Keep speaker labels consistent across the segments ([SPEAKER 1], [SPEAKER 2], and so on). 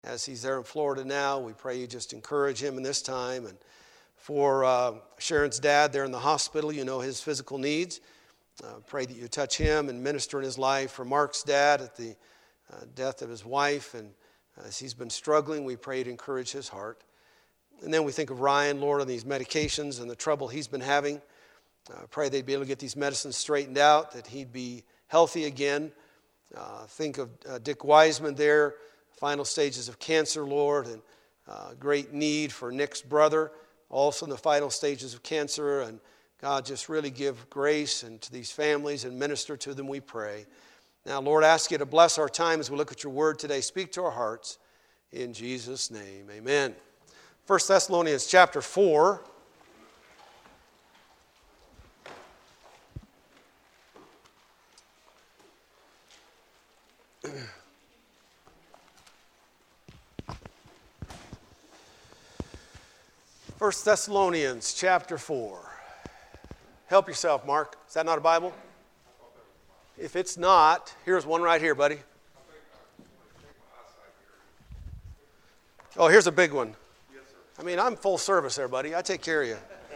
[SPEAKER 1] as he's there in Florida now. We pray you just encourage him in this time. And for Sharon's dad there in the hospital, you know his physical needs. Pray that you touch him and minister in his life. For Mark's dad at the death of his wife, and as he's been struggling, we pray to encourage his heart. And then we think of Ryan, Lord, on these medications and the trouble he's been having. Pray they'd be able to get these medicines straightened out, that he'd be healthy again. Think of Dick Wiseman there, final stages of cancer, Lord, and great need for Nick's brother, also in the final stages of cancer. And God, just really give grace and to these families and minister to them, we pray. Now, Lord, I ask you to bless our time as we look at your word today. Speak to our hearts. In Jesus' name, amen. 1 Thessalonians chapter 4. First Thessalonians chapter 4. Help yourself, Mark. Is that not a Bible? If it's not, here's one right here, buddy. Oh, here's a big one. I mean, I'm full service there, buddy. I take care of you.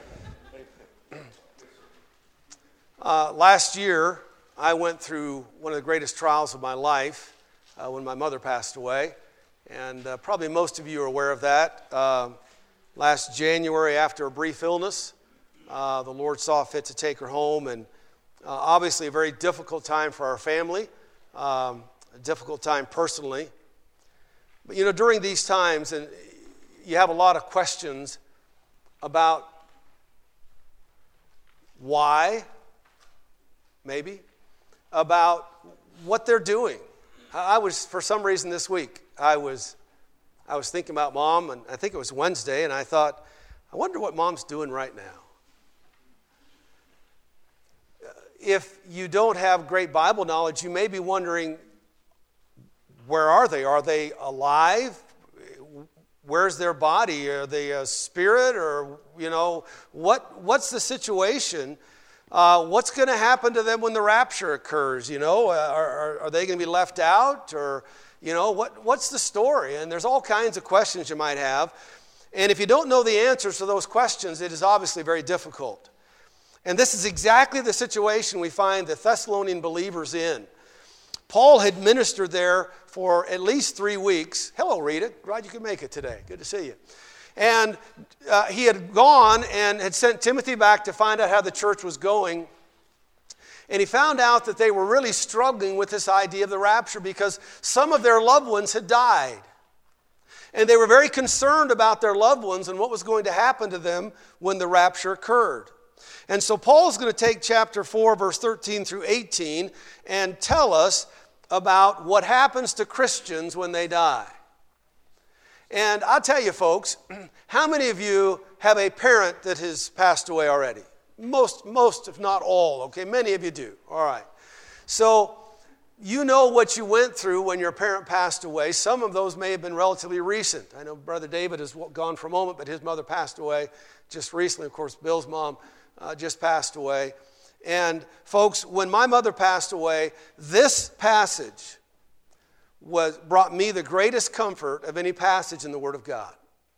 [SPEAKER 1] Last year, I went through one of the greatest trials of my life when my mother passed away. And probably most of you are aware of that. Last January, after a brief illness, the Lord saw fit to take her home. And obviously a very difficult time for our family, a difficult time personally. But you know, during these times, and you have a lot of questions about why, maybe, about what they're doing. I was, for some reason this week, I was thinking about Mom, and I think it was Wednesday, and I thought, I wonder what Mom's doing right now. If you don't have great Bible knowledge, you may be wondering, where are they? Are they alive? Where's their body? Are they a spirit? Or, you know, what's the situation? What's going to happen to them when the rapture occurs? You know, are they going to be left out? Or, you know, what's the story? And there's all kinds of questions you might have. And if you don't know the answers to those questions, it is obviously very difficult. And this is exactly the situation we find the Thessalonian believers in. Paul had ministered there for at least 3 weeks. Hello, Rita. Glad you could make it today. Good to see you. And he had gone and had sent Timothy back to find out how the church was going. And he found out that they were really struggling with this idea of the rapture because some of their loved ones had died. And they were very concerned about their loved ones and what was going to happen to them when the rapture occurred. And so Paul's going to take chapter 4, verse 13 through 18 and tell us about what happens to Christians when they die. And I'll tell you, folks, how many of you have a parent that has passed away already? Most, if not all, okay? Many of you do. All right. So you know what you went through when your parent passed away. Some of those may have been relatively recent. I know Brother David has gone for a moment, but his mother passed away just recently. Of course, Bill's mom just passed away. And folks, when my mother passed away, this passage brought me the greatest comfort of any passage in the Word of God.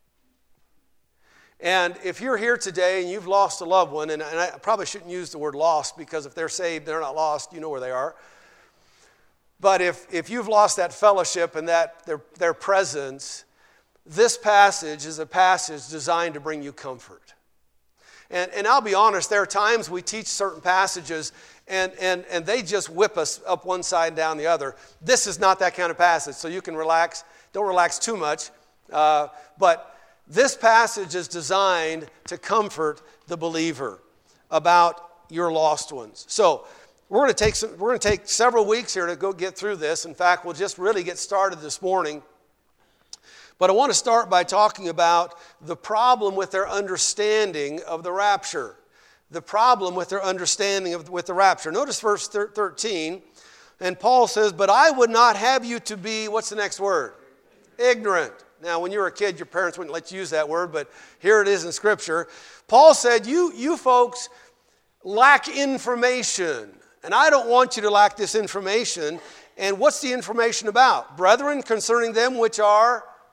[SPEAKER 1] And if you're here today and you've lost a loved one, and I probably shouldn't use the word lost because if they're saved, they're not lost, you know where they are. But if you've lost that fellowship and that their presence, this passage is a passage designed to bring you comfort. And I'll be honest, there are times we teach certain passages and they just whip us up one side and down the other. This is not that kind of passage, so you can relax. Don't relax too much. But this passage is designed to comfort the believer about your lost ones. So we're going to take several weeks here to go get through this. In fact, we'll just really get started this morning. But I want to start by talking about the problem with their understanding of the rapture. The problem with their understanding with the rapture. Notice verse 13. And Paul says, but I would not have you to be, what's the next word? Ignorant. Now, when you were a kid, your parents wouldn't let you use that word, but here it is in Scripture. Paul said, you folks lack information. And I don't want you to lack this information. And what's the information about? Brethren, concerning them which are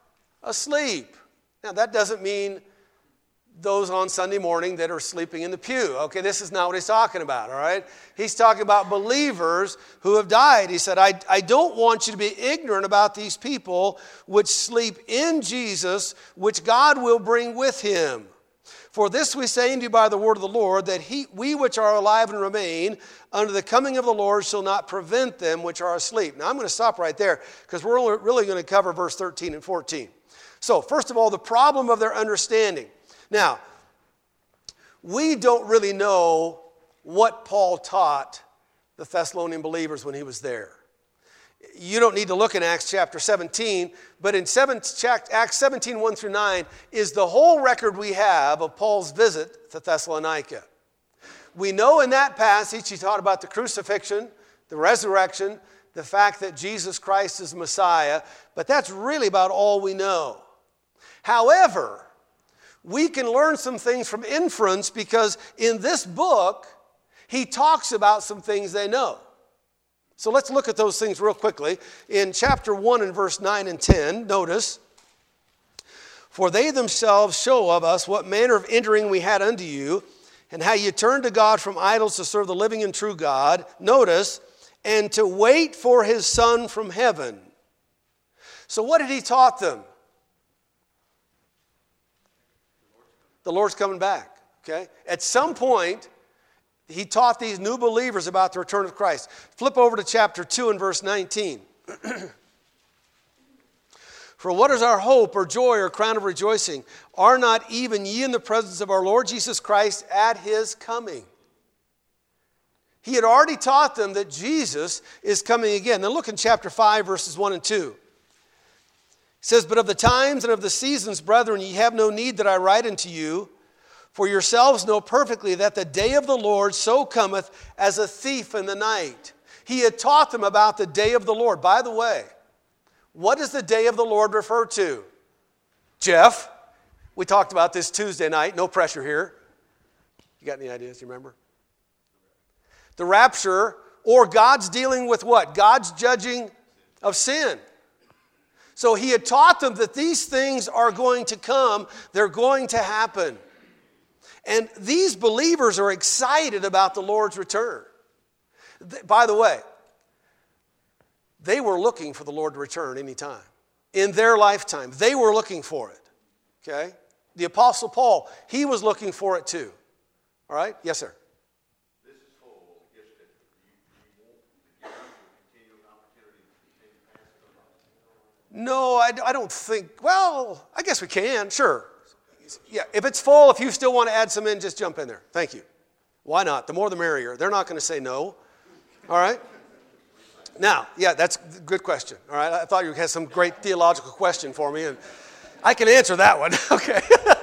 [SPEAKER 1] asleep. Now, that doesn't mean those on Sunday morning that are sleeping in the pew. Okay, this is not what he's talking about, all right? He's talking about believers who have died. He said, I don't want you to be ignorant about these people which sleep in Jesus, which God will bring with him. For this we say unto you by the word of the Lord, that we which are alive and remain unto the coming of the Lord shall not prevent them which are asleep. Now I'm going to stop right there because we're only really going to cover verse 13 and 14. So first of all, the problem of their understanding. Now, we don't really know what Paul taught the Thessalonian believers when he was there. You don't need to look in Acts chapter 17, but in Acts 17, 1 through 9 is the whole record we have of Paul's visit to Thessalonica. We know in that passage he taught about the crucifixion, the resurrection, the fact that Jesus Christ is Messiah, but that's really about all we know. However, we can learn some things from inference because in this book, he talks about some things they know. So let's look at those things real quickly. In chapter 1 and verse 9 and 10, notice, for they themselves show of us what manner of entering we had unto you, and how you turned to God from idols to serve the living and true God. Notice, and to wait for his Son from heaven. So what did he taught them? The Lord's coming back, okay? At some point, he taught these new believers about the return of Christ. Flip over to chapter 2 and verse 19. For what is our hope or joy or crown of rejoicing? Are not even ye in the presence of our Lord Jesus Christ at his coming? He had already taught them that Jesus is coming again. Then look in chapter 5, verses 1 and 2. It says, but of the times and of the seasons, brethren, ye have no need that I write unto you, for yourselves know perfectly that the day of the Lord so cometh as a thief in the night. He had taught them about the day of the Lord. By the way, what does the day of the Lord refer to? Jeff, we talked about this Tuesday night. No pressure here. You got any ideas? You remember? The rapture, or God's dealing with what? God's judging of sin. So he had taught them that these things are going to come. They're going to happen. And these believers are excited about the Lord's return. By the way, they were looking for the Lord to return anytime. In their lifetime, they were looking for it. Okay? The Apostle Paul, he was looking for it too. All right? Yes, sir.
[SPEAKER 2] This is full. Yes, that you won't continue an opportunity to pass it on.
[SPEAKER 1] No, I don't think. Well, I guess we can. Sure. Yeah, if it's full, if you still want to add some in, just jump in there. Thank you. Why not? The more the merrier. They're not going to say no. All right? Now, yeah, that's a good question. All right? I thought you had some great theological question for me, and I can answer that one. Okay.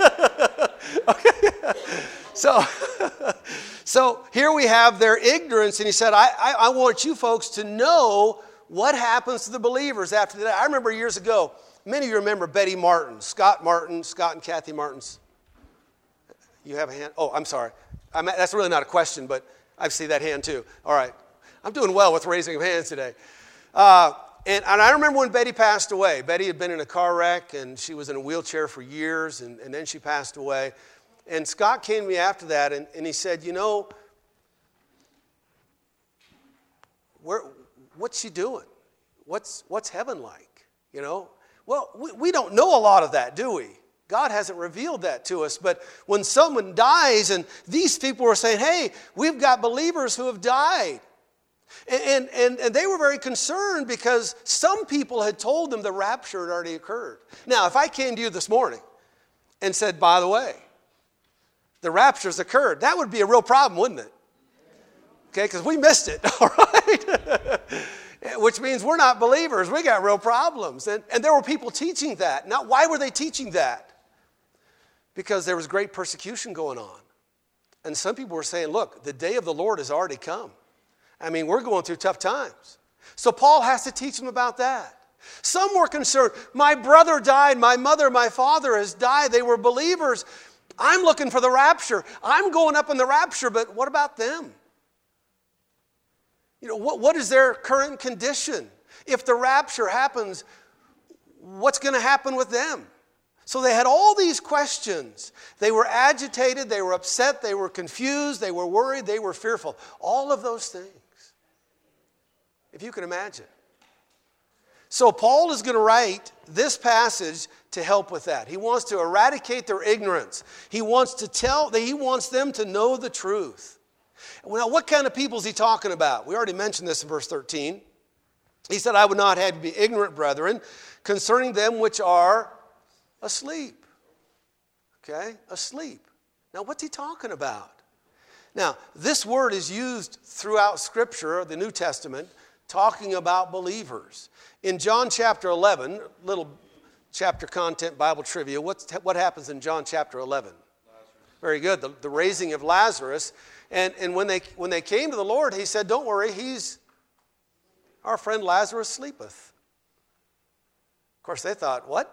[SPEAKER 1] Okay. So here we have their ignorance, and he said, I want you folks to know what happens to the believers after that. I remember years ago, many of you remember Betty Martin, Scott and Kathy Martins. You have a hand? Oh, I'm sorry. That's really not a question, but I see that hand too. All right. I'm doing well with raising of hands today. And I remember when Betty passed away. Betty had been in a car wreck, and she was in a wheelchair for years, and then she passed away. And Scott came to me after that, and he said, you know, what's she doing? What's heaven like? You know? Well, we don't know a lot of that, do we? God hasn't revealed that to us. But when someone dies, and these people were saying, hey, we've got believers who have died. And they were very concerned because some people had told them the rapture had already occurred. Now, if I came to you this morning and said, by the way, the rapture's occurred, that would be a real problem, wouldn't it? Okay, because we missed it, all right? Which means we're not believers. We got real problems. And there were people teaching that. Now, why were they teaching that? Because there was great persecution going on. And some people were saying, look, the day of the Lord has already come. I mean, we're going through tough times. So Paul has to teach them about that. Some were concerned. My brother died. My mother, my father has died. They were believers. I'm looking for the rapture. I'm going up in the rapture, but what about them? You know, what is their current condition? If the rapture happens, what's going to happen with them? So they had all these questions. They were agitated, they were upset, they were confused, they were worried, they were fearful. All of those things. If you can imagine. So Paul is going to write this passage to help with that. He wants to eradicate their ignorance. He wants them to know the truth. Well, what kind of people is he talking about? We already mentioned this in verse 13. He said, I would not have you be ignorant, brethren, concerning them which are asleep. Okay? Asleep. Now, what's he talking about? Now, this word is used throughout Scripture, the New Testament, talking about believers. In John chapter 11, little chapter content Bible trivia, what happens in John chapter 11? Very good. The raising of Lazarus. And when they came to the Lord, he said, don't worry, our friend Lazarus sleepeth. Of course, they thought, what?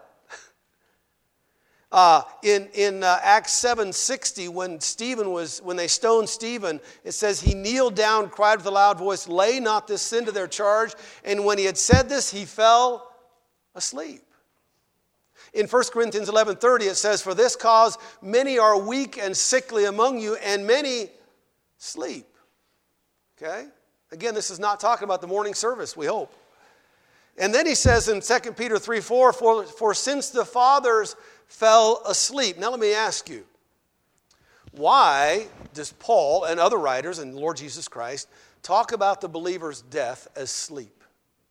[SPEAKER 1] In Acts 7:60, when they stoned Stephen, it says he kneeled down, cried with a loud voice, lay not this sin to their charge. And when he had said this, he fell asleep. In 1 Corinthians 11:30, it says, for this cause many are weak and sickly among you, and many sleep. Okay? Again, this is not talking about the morning service, we hope. And then he says in 2 Peter 3:4, for since the fathers fell asleep. Now let me ask you, why does Paul and other writers and the Lord Jesus Christ talk about the believer's death as sleep?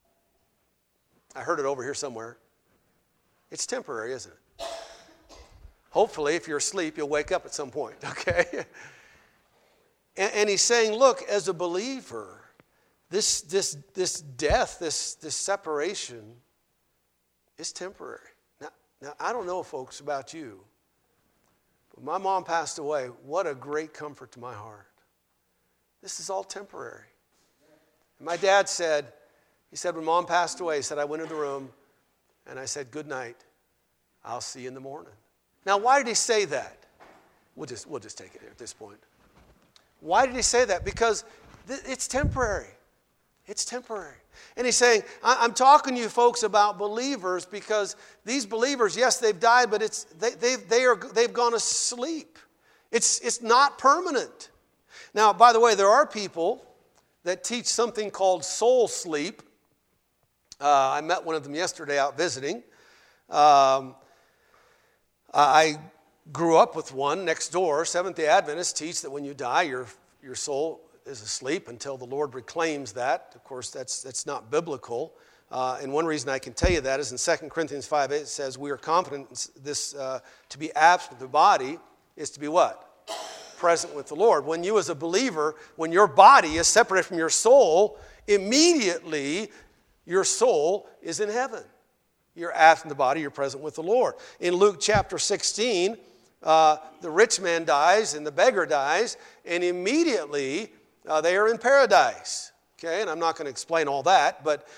[SPEAKER 1] I heard it over here somewhere. It's temporary, isn't it? Hopefully, if you're asleep, you'll wake up at some point, okay? And he's saying, look, as a believer, this death, this separation is temporary. Now, I don't know, folks, about you, but my mom passed away. What a great comfort to my heart. This is all temporary. And my dad said, when Mom passed away, he said, I went in the room and I said, good night. I'll see you in the morning. Now, why did he say that? We'll just take it here at this point. Why did he say that? Because it's temporary. It's temporary. And he's saying, I'm talking to you folks about believers because these believers, yes, they've died, but they've gone asleep. It's not permanent. Now, by the way, there are people that teach something called soul sleep. I met one of them yesterday out visiting. I grew up with one next door. Seventh-day Adventists teach that when you die, your soul is asleep until the Lord reclaims that. Of course, that's not biblical. And one reason I can tell you that is in 2 Corinthians 5:8, it says, we are confident this to be absent with the body is to be what? Present with the Lord. When you as a believer, when your body is separated from your soul, immediately your soul is in heaven. You're absent the body, you're present with the Lord. In Luke chapter 16, the rich man dies and the beggar dies, and immediately they are in paradise. Okay, and I'm not going to explain all that, but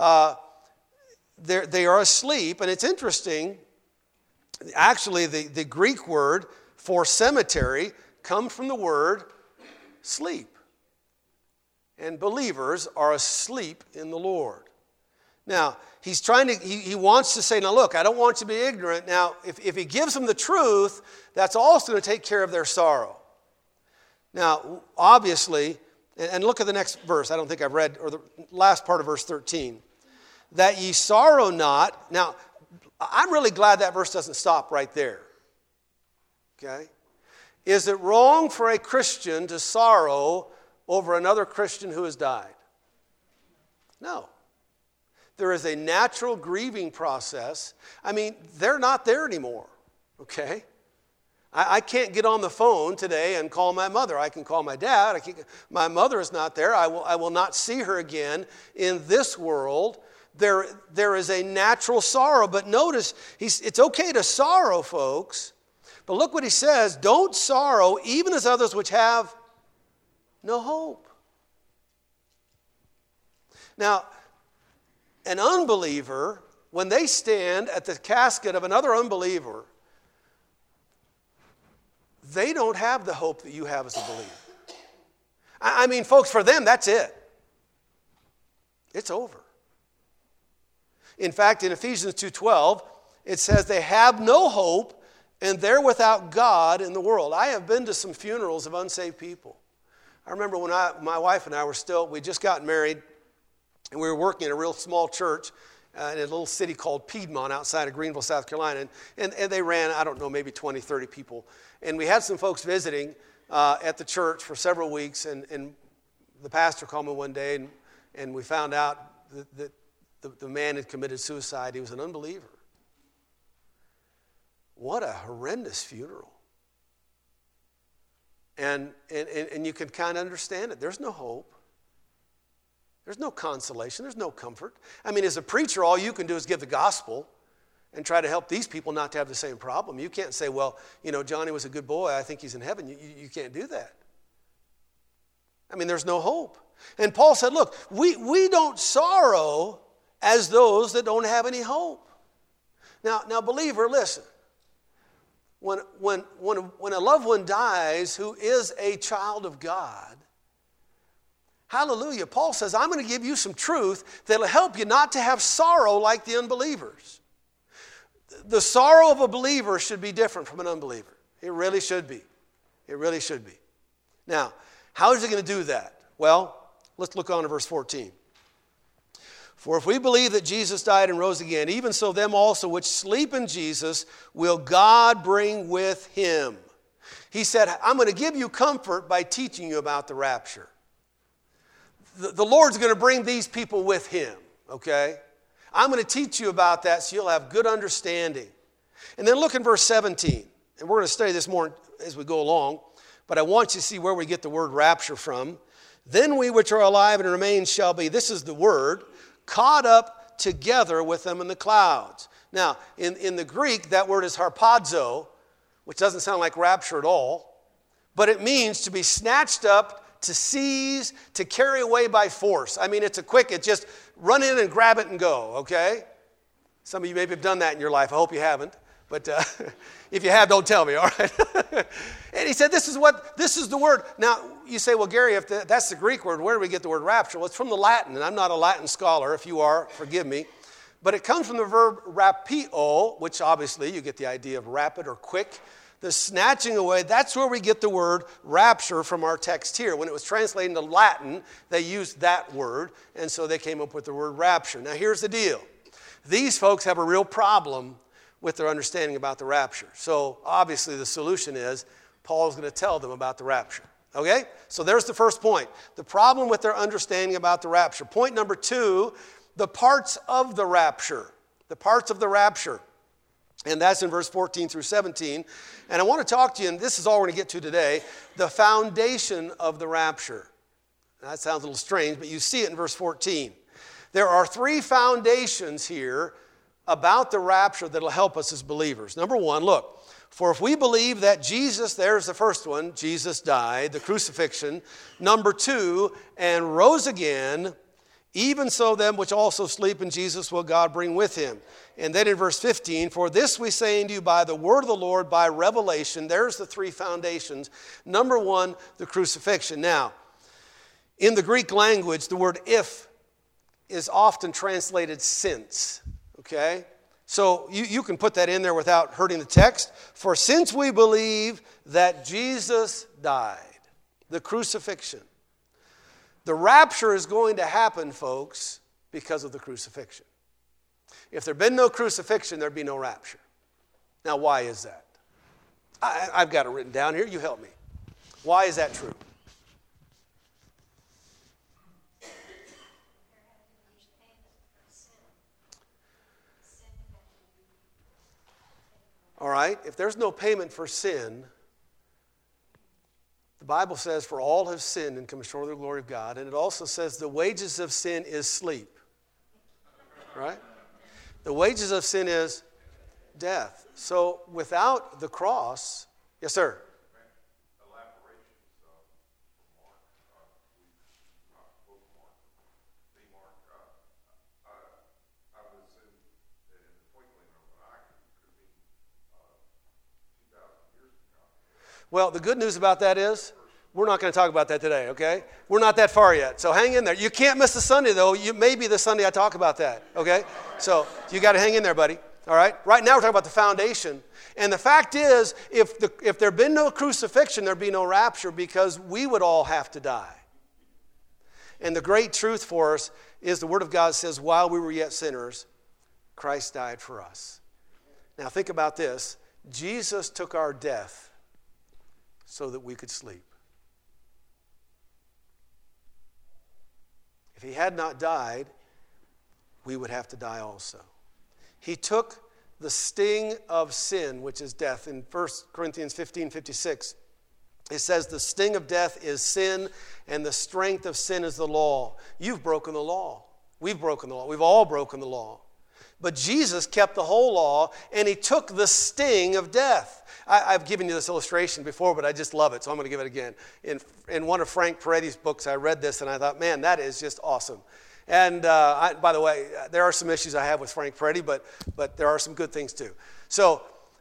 [SPEAKER 1] they are asleep. And it's interesting, actually the Greek word for cemetery comes from the word sleep. And believers are asleep in the Lord. Now, he wants to say, now look, I don't want you to be ignorant. Now, if he gives them the truth, that's also going to take care of their sorrow. Now, obviously, and look at the next verse. I don't think I've read, or the last part of verse 13. That ye sorrow not. Now, I'm really glad that verse doesn't stop right there. Okay? Is it wrong for a Christian to sorrow over another Christian who has died? No. There is a natural grieving process. I mean, they're not there anymore, okay? I can't get on the phone today and call my mother. I can call my dad. My mother is not there. I will not see her again in this world. There is a natural sorrow. But notice, it's okay to sorrow, folks. But look what he says. Don't sorrow, even as others which have no hope. Now, an unbeliever, when they stand at the casket of another unbeliever, they don't have the hope that you have as a believer. I mean, folks, for them, that's it. It's over. In fact, in Ephesians 2:12, it says they have no hope and they're without God in the world. I have been to some funerals of unsaved people. I remember when my wife and I we just got married, and we were working in a real small church in a little city called Piedmont outside of Greenville, South Carolina. And they ran, I don't know, maybe 20, 30 people. And we had some folks visiting at the church for several weeks. And the pastor called me one day, and we found out that the man had committed suicide. He was an unbeliever. What a horrendous funeral. And you can kind of understand it. There's no hope. There's no consolation. There's no comfort. I mean, as a preacher, all you can do is give the gospel and try to help these people not to have the same problem. You can't say, well, Johnny was a good boy. I think he's in heaven. You can't do that. I mean, there's no hope. And Paul said, look, we don't sorrow as those that don't have any hope. Now, believer, listen. When a loved one dies who is a child of God, hallelujah, Paul says, I'm going to give you some truth that will help you not to have sorrow like the unbelievers. The sorrow of a believer should be different from an unbeliever. It really should be. It really should be. Now, how is he going to do that? Well, let's look on to verse 14. For if we believe that Jesus died and rose again, even so them also which sleep in Jesus will God bring with him. He said, I'm going to give you comfort by teaching you about the rapture. The Lord's going to bring these people with him, okay? I'm going to teach you about that so you'll have good understanding. And then look in verse 17. And we're going to study this more as we go along. But I want you to see where we get the word rapture from. Then we which are alive and remain shall be, this is the word, caught up together with them in the clouds. Now, in the Greek, that word is harpazo, which doesn't sound like rapture at all. But it means to be snatched up, to seize, to carry away by force. I mean, it's just run in and grab it and go, okay? Some of you maybe have done that in your life. I hope you haven't. But if you have, don't tell me, all right? And he said, this is the word. Now, you say, well, Gary, if that's the Greek word, where do we get the word rapture? Well, it's from the Latin, and I'm not a Latin scholar. If you are, forgive me. But it comes from the verb rapio, which obviously you get the idea of rapid or quick. The snatching away, that's where we get the word rapture from our text here. When it was translated into Latin, they used that word, and so they came up with the word rapture. Now, here's the deal. These folks have a real problem with their understanding about the rapture. So, obviously, the solution is Paul's going to tell them about the rapture. Okay? So, there's the first point. The problem with their understanding about the rapture. Point number 2, the parts of the rapture. The parts of the rapture. And that's in verse 14 through 17. And I want to talk to you, and this is all we're going to get to today, the foundation of the rapture. Now, that sounds a little strange, but you see it in verse 14. There are 3 foundations here about the rapture that will help us as believers. Number 1, look, for if we believe that Jesus, there's the first one, Jesus died, the crucifixion. Number 2, and rose again, even so them which also sleep in Jesus will God bring with him. And then in verse 15, for this we say unto you by the word of the Lord, by revelation. There's the 3 foundations. Number 1, the crucifixion. Now, in the Greek language, the word if is often translated since. Okay? So you can put that in there without hurting the text. For since we believe that Jesus died, the crucifixion. The rapture is going to happen, folks, because of the crucifixion. If there'd been no crucifixion, there'd be no rapture. Now, why is that? I've got it written down here. You help me. Why is that true? All right, if there's no payment for sin, the Bible says, for all have sinned and come short of the glory of God. And it also says the wages of sin is sleep. Right? The wages of sin is death. So without the cross, yes, sir. Well, the good news about that is We're not going to talk about that today, okay? We're not that far yet, so hang in there. You can't miss the Sunday, though. Maybe the Sunday I talk about that, okay? So you got to hang in there, buddy, all right? Right now we're talking about the foundation. And the fact is, if there had been no crucifixion, there'd be no rapture because we would all have to die. And the great truth for us is the Word of God says, while we were yet sinners, Christ died for us. Now think about this. Jesus took our death so that we could sleep. If he had not died, we would have to die also. He took the sting of sin, which is death. In 1 Corinthians 15:56, it says, the sting of death is sin, and the strength of sin is the law. You've broken the law. We've broken the law. We've all broken the law. But Jesus kept the whole law, and he took the sting of death. I've given you this illustration before, but I just love it, so I'm going to give it again. In one of Frank Peretti's books, I read this, and I thought, man, that is just awesome. And by the way, there are some issues I have with Frank Peretti, but there are some good things too. So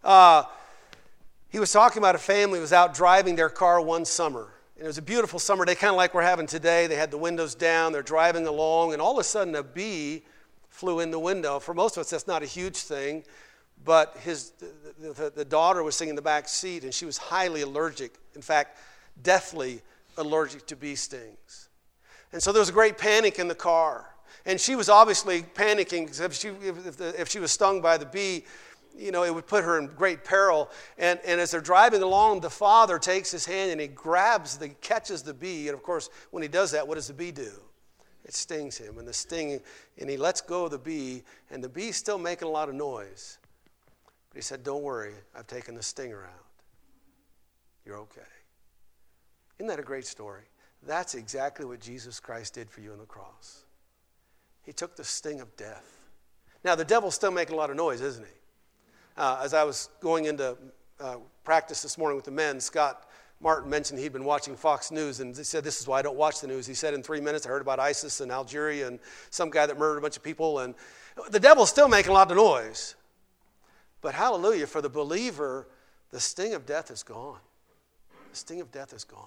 [SPEAKER 1] he was talking about a family who was out driving their car one summer. And it was a beautiful summer day, kind of like we're having today. They had the windows down. They're driving along, and all of a sudden a bee flew in the window. For most of us, that's not a huge thing. But the daughter was sitting in the back seat, and she was highly allergic. In fact, deathly allergic to bee stings. And so there was a great panic in the car. And she was obviously panicking because if she was stung by the bee, you know, it would put her in great peril. And as they're driving along, the father takes his hand and he catches the bee. And of course, when he does that, what does the bee do? It stings him. And he lets go of the bee, and the bee's still making a lot of noise. But he said, don't worry, I've taken the stinger out. You're okay. Isn't that a great story? That's exactly what Jesus Christ did for you on the cross. He took the sting of death. Now, the devil's still making a lot of noise, isn't he? As I was going into practice this morning with the men, Scott Martin mentioned he'd been watching Fox News, and he said, this is why I don't watch the news. He said, in 3 minutes, I heard about ISIS and Algeria and some guy that murdered a bunch of people. And the devil's still making a lot of noise. But hallelujah, for the believer, the sting of death is gone. The sting of death is gone.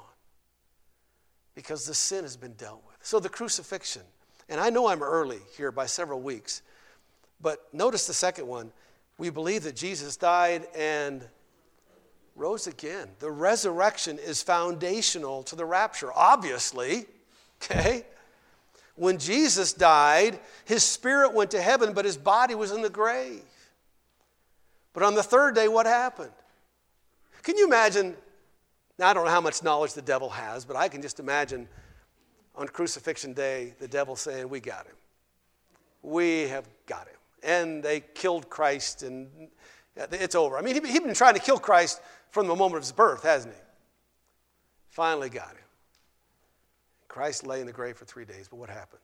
[SPEAKER 1] Because the sin has been dealt with. So the crucifixion, and I know I'm early here by several weeks, but notice the second one. We believe that Jesus died and rose again. The resurrection is foundational to the rapture, obviously. Okay? When Jesus died, his spirit went to heaven, but his body was in the grave. But on the third day, what happened? Can you imagine? Now, I don't know how much knowledge the devil has, but I can just imagine on crucifixion day, the devil saying, we got him. We have got him. And they killed Christ, and it's over. I mean, he'd been trying to kill Christ from the moment of his birth, hasn't he? Finally got him. Christ lay in the grave for 3 days, but what happened?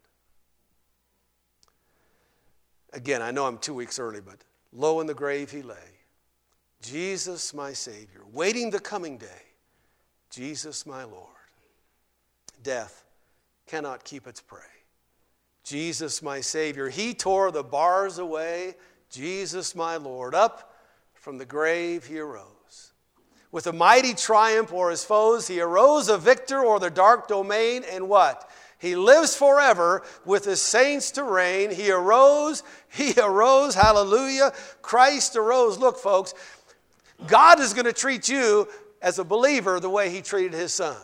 [SPEAKER 1] Again, I know I'm 2 weeks early, but low in the grave he lay. Jesus, my Savior, waiting the coming day. Jesus, my Lord. Death cannot keep its prey. Jesus, my Savior, he tore the bars away. Jesus, my Lord, up from the grave he arose. With a mighty triumph o'er his foes, he arose a victor o'er the dark domain, and what? He lives forever with his saints to reign. He arose, hallelujah. Christ arose. Look, folks, God is going to treat you as a believer the way he treated his son.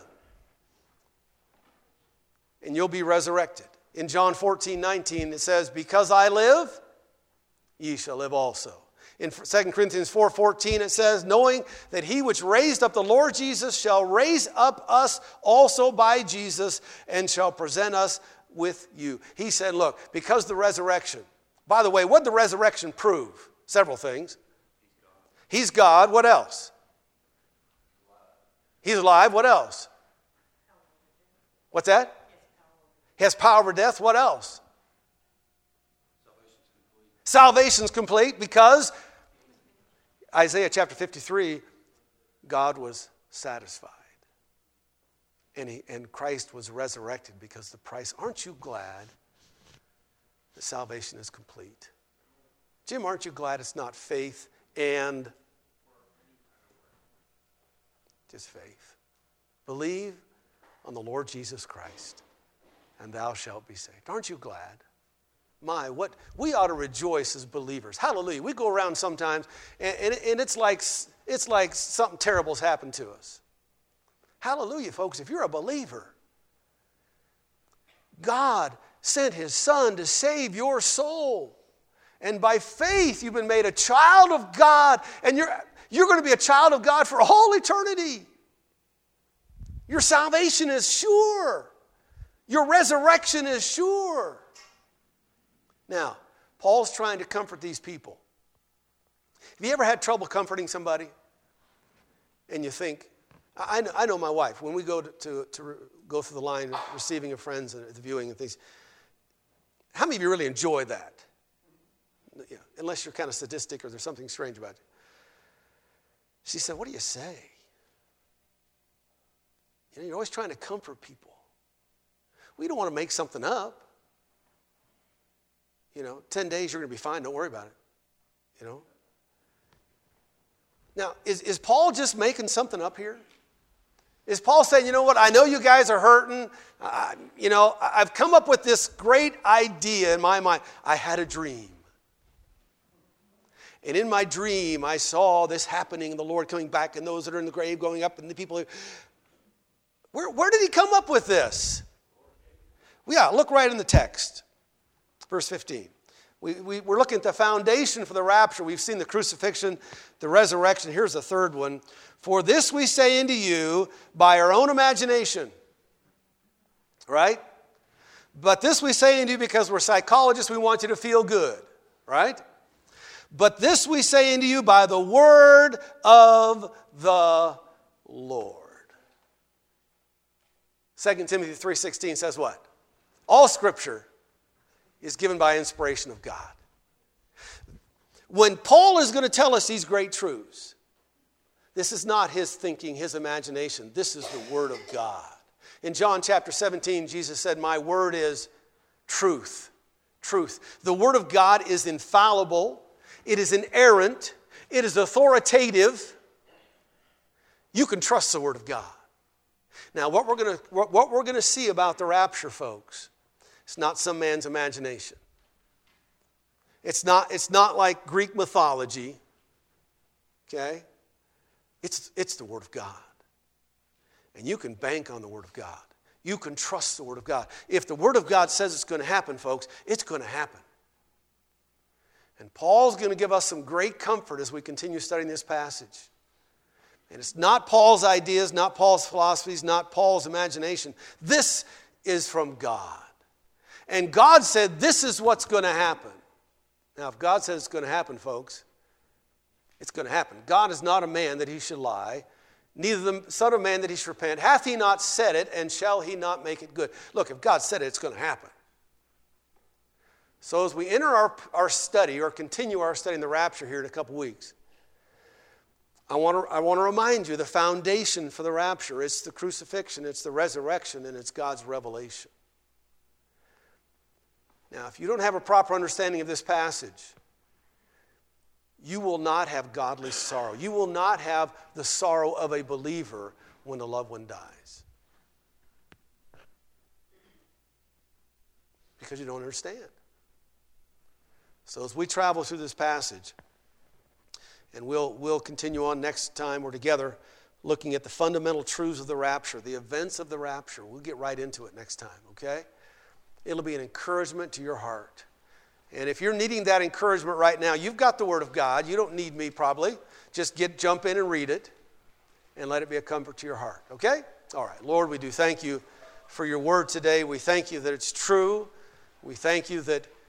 [SPEAKER 1] And you'll be resurrected. In John 14:19, it says, because I live, ye shall live also. In 2 Corinthians 4:14, it says, knowing that he which raised up the Lord Jesus shall raise up us also by Jesus and shall present us with you. He said, look, because the resurrection. By the way, what did the resurrection prove? Several things. He's God. What else? He's alive. What else? What's that? He has power over death. What else? Salvation's complete because Isaiah chapter 53, God was satisfied. And Christ was resurrected because the price. Aren't you glad that salvation is complete? Jim, aren't you glad it's not faith and just faith? Believe on the Lord Jesus Christ, and thou shalt be saved. Aren't you glad? What we ought to rejoice as believers. Hallelujah. We go around sometimes, and it's like something terrible's happened to us. Hallelujah, folks. If you're a believer, God sent his Son to save your soul. And by faith, you've been made a child of God, and you're going to be a child of God for all eternity. Your salvation is sure. Your resurrection is sure. Now, Paul's trying to comfort these people. Have you ever had trouble comforting somebody? And you think, I know my wife, when we go to go through the line, receiving of friends and the viewing and things, how many of you really enjoy that? Yeah, unless you're kind of sadistic or there's something strange about you. She said, what do you say? You know, you're always trying to comfort people. We don't want to make something up. 10 days, you're going to be fine. Don't worry about it. Now, is Paul just making something up here? Is Paul saying, you know what, I know you guys are hurting. I've come up with this great idea in my mind. I had a dream. And in my dream, I saw this happening, and the Lord coming back, and those that are in the grave going up, and the people. Where did he come up with this? Yeah, look right in the text. Verse 15. We're looking at the foundation for the rapture. We've seen the crucifixion, the resurrection. Here's the third one. For this we say unto you by our own imagination. Right? But this we say unto you because we're psychologists. We want you to feel good. Right? But this we say unto you by the word of the Lord. 2 Timothy 3:16 says what? All Scripture is given by inspiration of God. When Paul is going to tell us these great truths, this is not his thinking, his imagination. This is the Word of God. In John chapter 17, Jesus said, my word is truth. Truth. The Word of God is infallible. It is inerrant. It is authoritative. You can trust the Word of God. Now, what we're going to see about the rapture, folks, it's not some man's imagination. It's not like Greek mythology. Okay? It's the Word of God. And you can bank on the Word of God. You can trust the Word of God. If the Word of God says it's going to happen, folks, it's going to happen. And Paul's going to give us some great comfort as we continue studying this passage. And it's not Paul's ideas, not Paul's philosophies, not Paul's imagination. This is from God. And God said this is what's going to happen. Now, if God says it's going to happen, folks, it's going to happen. God is not a man that he should lie, neither the Son of Man that he should repent. Hath he not said it, and shall he not make it good? Look, if God said it, it's going to happen. So as we enter our study, or continue our study in the rapture here in a couple weeks, I want to remind you the foundation for the rapture. It's the crucifixion, it's the resurrection, and it's God's revelation. Now, if you don't have a proper understanding of this passage, you will not have godly sorrow. You will not have the sorrow of a believer when a loved one dies. Because you don't understand. So as we travel through this passage, and we'll continue on next time we're together looking at the fundamental truths of the rapture, the events of the rapture. We'll get right into it next time, okay? It'll be an encouragement to your heart. And if you're needing that encouragement right now, you've got the Word of God. You don't need me probably. Just jump in and read it and let it be a comfort to your heart, okay? All right, Lord, we do thank you for your Word today. We thank you that it's true. We thank you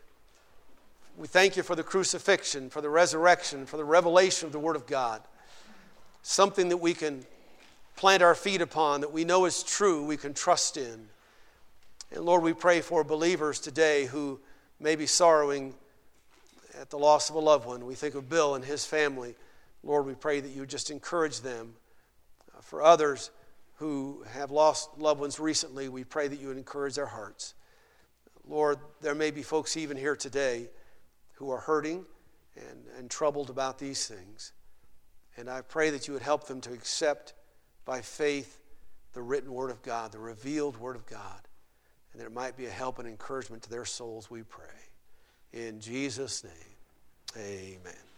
[SPEAKER 1] for the crucifixion, for the resurrection, for the revelation of the Word of God. Something that we can plant our feet upon, that we know is true, we can trust in. And Lord, we pray for believers today who may be sorrowing at the loss of a loved one. We think of Bill and his family. Lord, we pray that you would just encourage them. For others who have lost loved ones recently, we pray that you would encourage their hearts. Lord, there may be folks even here today who are hurting and troubled about these things. And I pray that you would help them to accept by faith the written Word of God, the revealed Word of God, and that it might be a help and encouragement to their souls, we pray. In Jesus' name, amen.